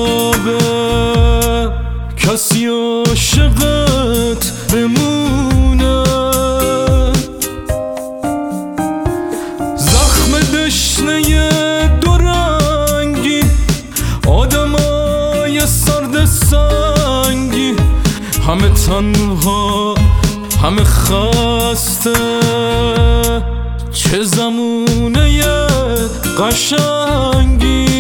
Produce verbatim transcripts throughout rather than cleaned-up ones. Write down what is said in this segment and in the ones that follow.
عذابه کسی عاشقت بمونه. زخم دشنه دورنگی آدمای سرد سنگی، همه تنها همه خسته، چه زمونه قشنگی.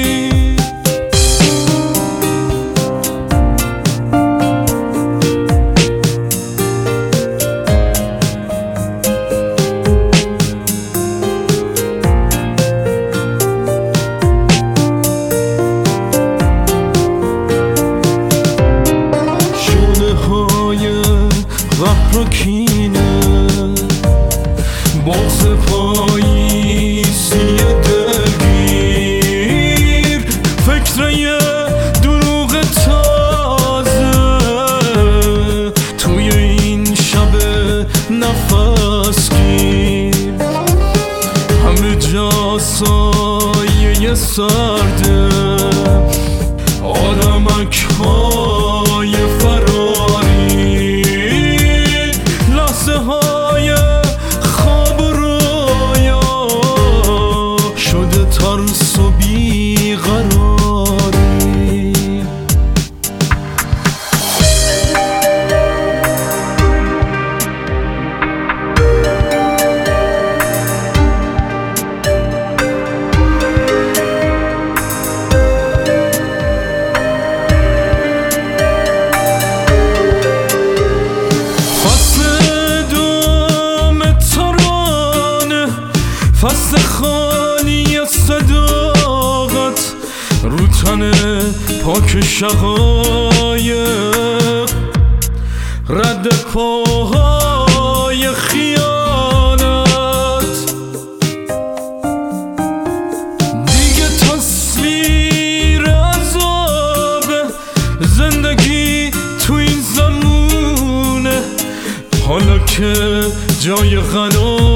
قهر و کینه بغض پاییزی دلگیر، فکر یه دروغ تازه توی این شب نفس گیر. همه جا سایه سرده، آدمک های فراری، لحظه های خواب و رویا شده ترس و بیقراری. فصل خالی صداقت رو تن پاک شقایق، رد پاهای خیانت، دیگه تصویر عذاب زندگی تو این زمونه، حالا که جای غنا